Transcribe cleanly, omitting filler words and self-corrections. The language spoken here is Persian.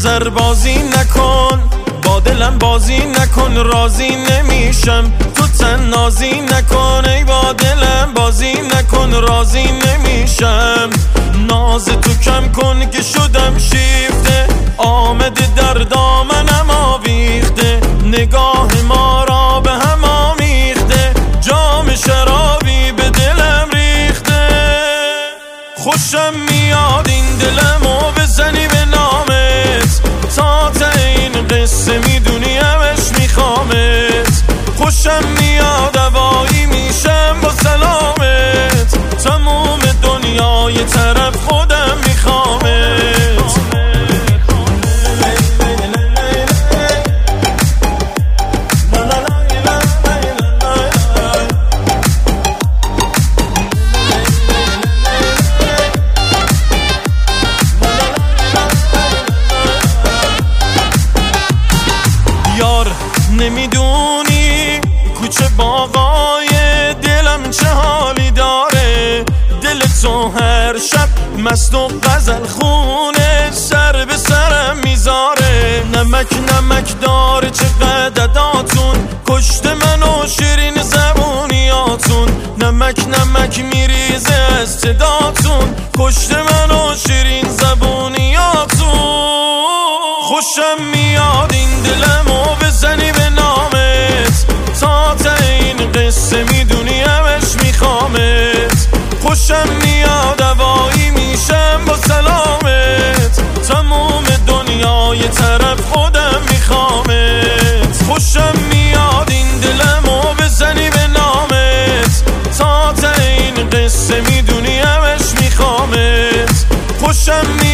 نظر بازی نکن، با دلم بازی نکن، راضی نمیشم تو تنازی نکن. ای با دلم بازی نکن، راضی نمیشم. ناز تو کم کن که شدم شیفته، آمده در دامنم آویخته. نگاه ما را به هم آمیخته، جام شرابی به دلم ریخته. خوشم میاد این دلمو بزنی به نامت، تا این قصه میدونی همش میخوامت. خوشم میاد هوایی میشم با سلامت، تموم دنیای طرف خودم میخوامت. یار نمیدونی کوچه باغای دلم چه حالی داره، دل تو هر شب مست و غزل خونه سر به سرم میذاره. نمک نمک داره چقدر عداتون، کشته منو شیرین زبونیاتون. نمک نمک میریزه از صداتون، کشته منو شیرین زبونیاتون. خوشم میاد این دلمو بزنی به نامت، تا این قصه میدونی همش میخوامت. خوشم میاد هوایی میشم با سلامت، تموم دنیای طرف خودم میخوامت. خوشم میاد این دلمو بزنی به نامت، تا این قصه میدونی همش میخوامت. خوشم